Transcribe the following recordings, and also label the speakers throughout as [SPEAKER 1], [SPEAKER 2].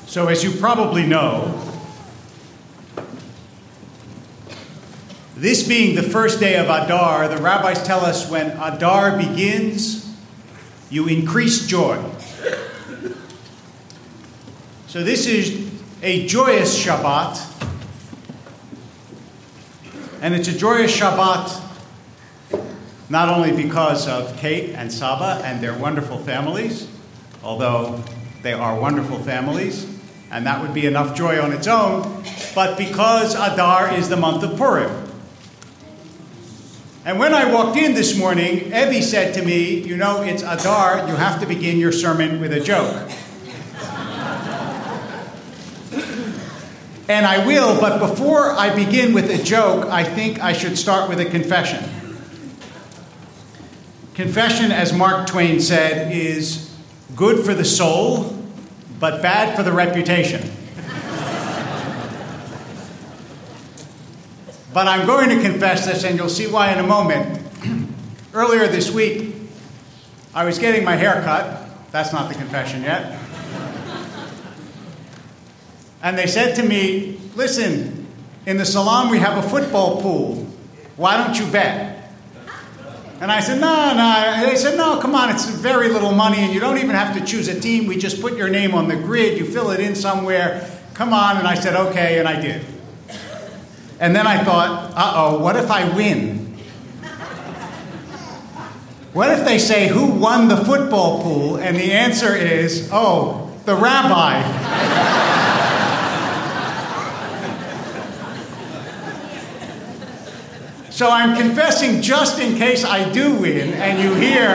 [SPEAKER 1] So as you probably know, this being the first day of Adar, the rabbis tell us when Adar begins, you increase joy. So this is a joyous Shabbat, and it's a joyous Shabbat not only because of Kate and Saba and their wonderful families, although they are wonderful families, and that would be enough joy on its own, but because Adar is the month of Purim. And when I walked in this morning, Ebby said to me, you know, it's Adar, you have to begin your sermon with a joke. And I will, but before I begin with a joke, I think I should start with a confession. Confession, as Mark Twain said, is good for the soul, but bad for the reputation. But I'm going to confess this, and you'll see why in a moment. Earlier this week, I was getting my hair cut. That's not the confession yet. And they said to me, listen, in the salon we have a football pool. Why don't you bet? And I said, no. They said, no, come on, it's very little money, and you don't even have to choose a team. We just put your name on the grid. You fill it in somewhere. Come on. And I said, okay, and I did. And then I thought, what if I win? What if they say, who won the football pool? And the answer is, the rabbi. So I'm confessing just in case I do win, and you hear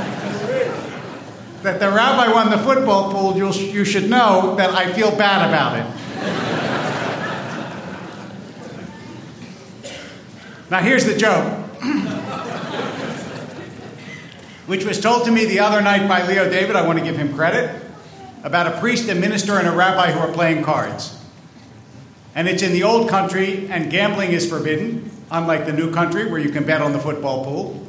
[SPEAKER 1] that the rabbi won the football pool, you should know that I feel bad about it. Now here's the joke, which was told to me the other night by Leo David, I want to give him credit, about a priest, a minister, and a rabbi who are playing cards. And it's in the old country, and gambling is forbidden, unlike the new country where you can bet on the football pool.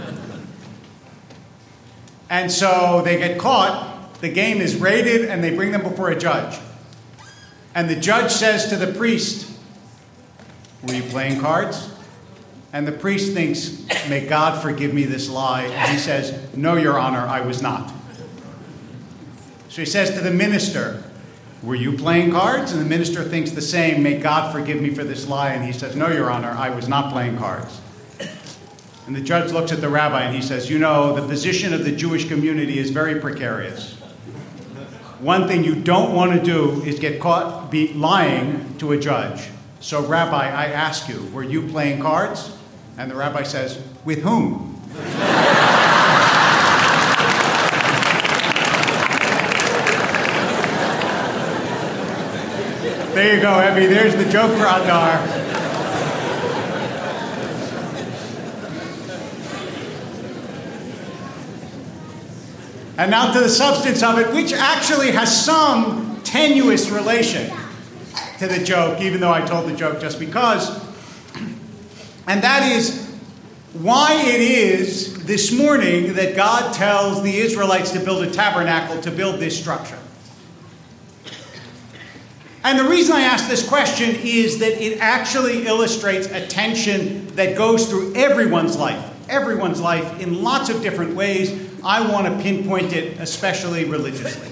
[SPEAKER 1] And so they get caught, the game is raided, and they bring them before a judge. And the judge says to the priest, were you playing cards? And the priest thinks, may God forgive me this lie. And he says, no, Your Honor, I was not. So he says to the minister, were you playing cards? And the minister thinks the same, may God forgive me for this lie. And he says, no, Your Honor, I was not playing cards. And the judge looks at the rabbi and he says, you know, the position of the Jewish community is very precarious. One thing you don't want to do is get caught lying to a judge. So, Rabbi, I ask you, were you playing cards? And the rabbi says, with whom? There you go, Ebby. There's the joke for Adar. And now to the substance of it, which actually has some tenuous relation to the joke, even though I told the joke just because. And that is why it is this morning that God tells the Israelites to build a tabernacle, to build this structure. And the reason I ask this question is that it actually illustrates a tension that goes through everyone's life in lots of different ways. I want to pinpoint it especially religiously.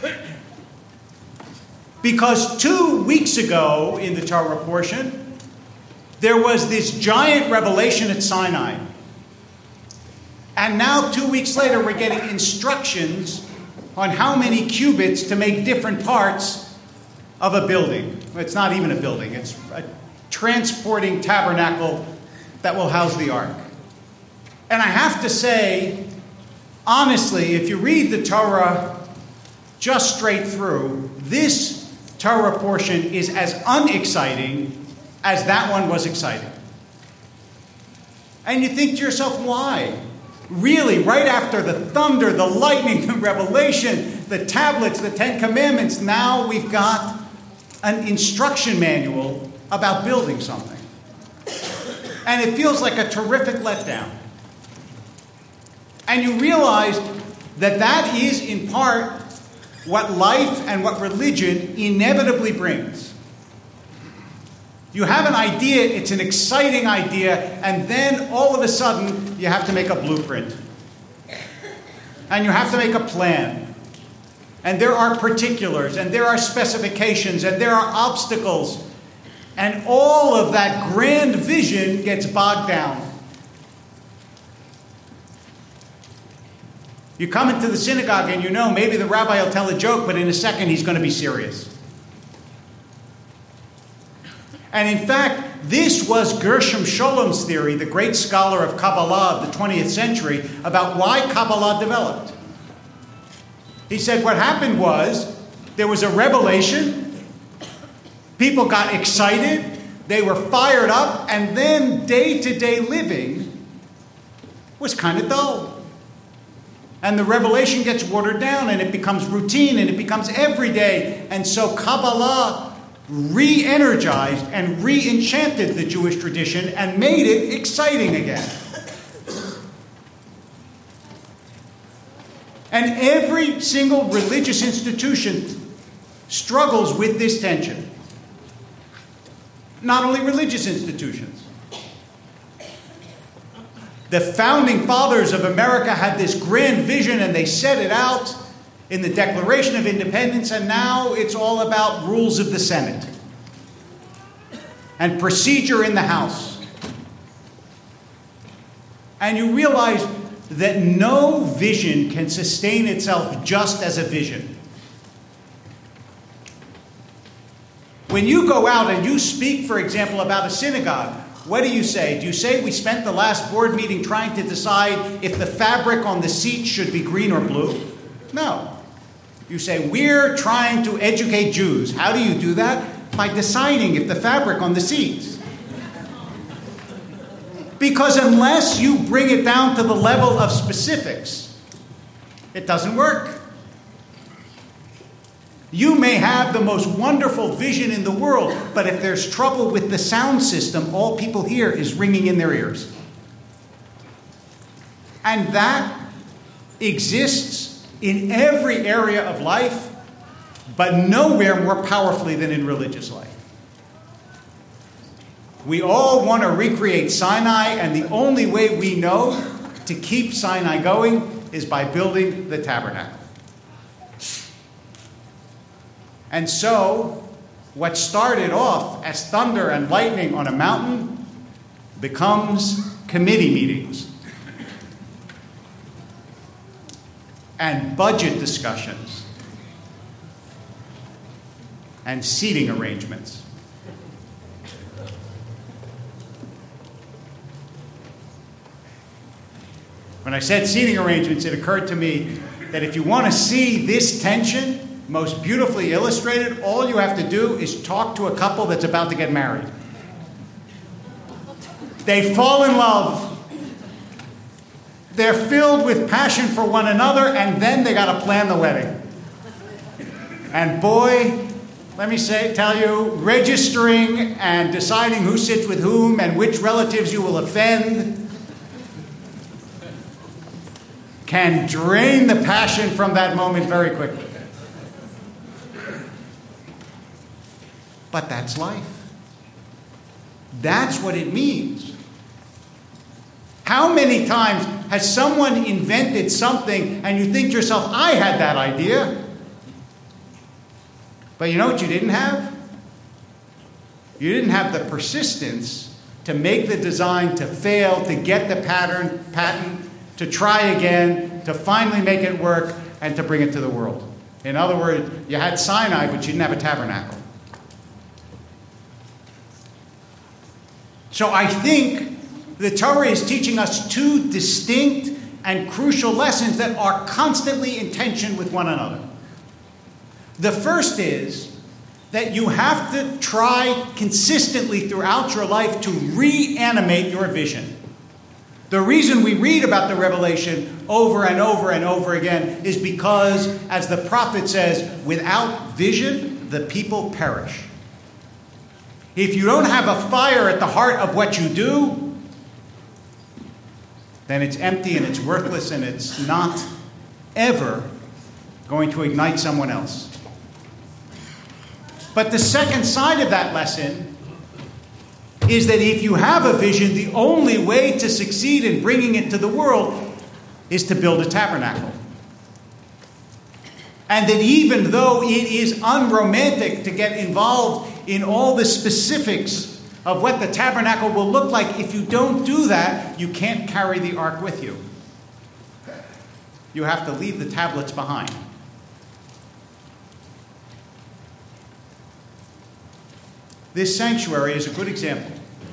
[SPEAKER 1] Because 2 weeks ago in the Torah portion, there was this giant revelation at Sinai. And now 2 weeks later, we're getting instructions on how many cubits to make different parts of a building. It's not even a building. It's a transporting tabernacle that will house the ark. And I have to say, honestly, if you read the Torah just straight through, this Torah portion is as unexciting as that one was exciting. And you think to yourself, why? Really, right after the thunder, the lightning, the revelation, the tablets, the Ten Commandments, now we've got an instruction manual about building something. And it feels like a terrific letdown. And you realize that that is in part what life and what religion inevitably brings. You have an idea, it's an exciting idea, and then all of a sudden you have to make a blueprint. And you have to make a plan. And there are particulars, and there are specifications, and there are obstacles. And all of that grand vision gets bogged down. You come into the synagogue and you know maybe the rabbi will tell a joke, but in a second he's going to be serious. And in fact, this was Gershom Sholom's theory, the great scholar of Kabbalah of the 20th century, about why Kabbalah developed. He said what happened was there was a revelation, people got excited, they were fired up, and then day-to-day living was kind of dull. And the revelation gets watered down, and it becomes routine, and it becomes everyday. And so Kabbalah re-energized and re-enchanted the Jewish tradition and made it exciting again. And every single religious institution struggles with this tension. Not only religious institutions. The founding fathers of America had this grand vision and they set it out in the Declaration of Independence, and now it's all about rules of the Senate and procedure in the House. And you realize that no vision can sustain itself just as a vision. When you go out and you speak, for example, about a synagogue, what do you say? Do you say we spent the last board meeting trying to decide if the fabric on the seats should be green or blue? No. You say we're trying to educate Jews. How do you do that? By deciding if the fabric on the seats. Because unless you bring it down to the level of specifics, it doesn't work. You may have the most wonderful vision in the world, but if there's trouble with the sound system, all people hear is ringing in their ears. And that exists in every area of life, but nowhere more powerfully than in religious life. We all want to recreate Sinai, and the only way we know to keep Sinai going is by building the tabernacle. And so, what started off as thunder and lightning on a mountain becomes committee meetings and budget discussions and seating arrangements. When I said seating arrangements, it occurred to me that if you want to see this tension most beautifully illustrated, all you have to do is talk to a couple that's about to get married. They fall in love. They're filled with passion for one another, and then they got to plan the wedding. And boy, let me tell you, registering and deciding who sits with whom and which relatives you will offend can drain the passion from that moment very quickly. But that's life. That's what it means. How many times has someone invented something and you think to yourself, I had that idea. But you know what you didn't have? You didn't have the persistence to make the design, to fail, to get the patent, to try again, to finally make it work, and to bring it to the world. In other words, you had Sinai, but you didn't have a tabernacle. So I think the Torah is teaching us two distinct and crucial lessons that are constantly in tension with one another. The first is that you have to try consistently throughout your life to reanimate your vision. The reason we read about the revelation over and over and over again is because, as the prophet says, without vision, the people perish. If you don't have a fire at the heart of what you do, then it's empty and it's worthless and it's not ever going to ignite someone else. But the second side of that lesson is that if you have a vision, the only way to succeed in bringing it to the world is to build a tabernacle. And that even though it is unromantic to get involved in all the specifics of what the tabernacle will look like, if you don't do that, you can't carry the ark with you. You have to leave the tablets behind. This sanctuary is a good example.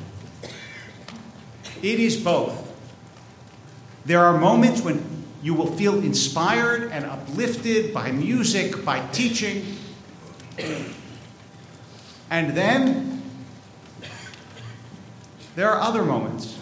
[SPEAKER 1] It is both. There are moments when you will feel inspired and uplifted by music, by teaching. And then there are other moments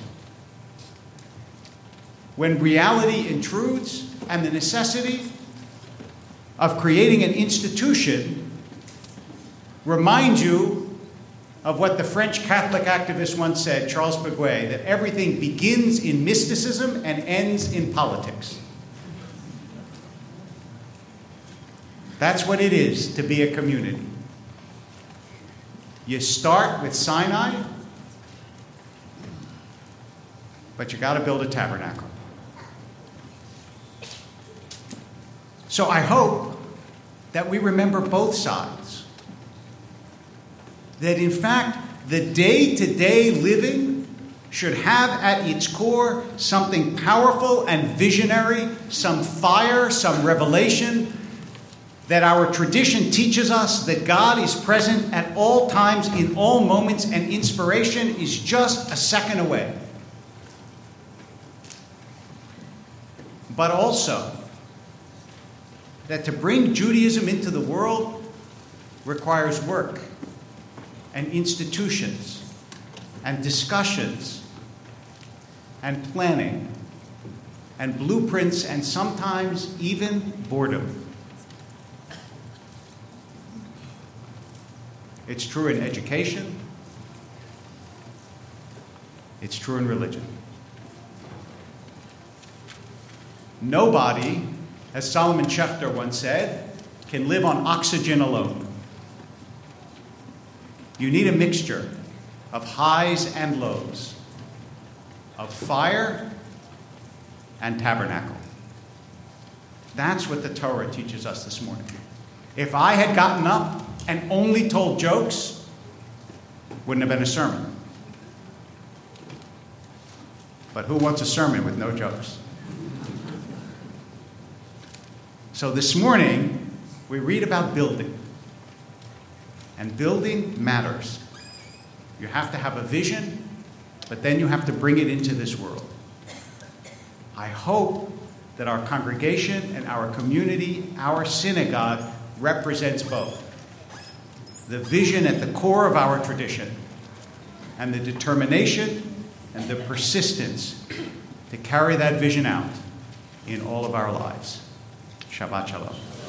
[SPEAKER 1] when reality intrudes and the necessity of creating an institution reminds you of what the French Catholic activist once said, Charles Péguy, that everything begins in mysticism and ends in politics. That's what it is to be a community. You start with Sinai, but you got to build a tabernacle. So I hope that we remember both sides. That in fact, the day-to-day living should have at its core something powerful and visionary, some fire, some revelation, that our tradition teaches us that God is present at all times, in all moments, and inspiration is just a second away. But also, that to bring Judaism into the world requires work and institutions and discussions and planning and blueprints and sometimes even boredom. It's true in education. It's true in religion. Nobody, as Solomon Schechter once said, can live on oxygen alone. You need a mixture of highs and lows, of fire and tabernacle. That's what the Torah teaches us this morning. If I had gotten up and only told jokes, wouldn't have been a sermon. But who wants a sermon with no jokes? So this morning, we read about building. And building matters. You have to have a vision, but then you have to bring it into this world. I hope that our congregation and our community, our synagogue, represents both. The vision at the core of our tradition and the determination and the persistence to carry that vision out in all of our lives. Shabbat Shalom.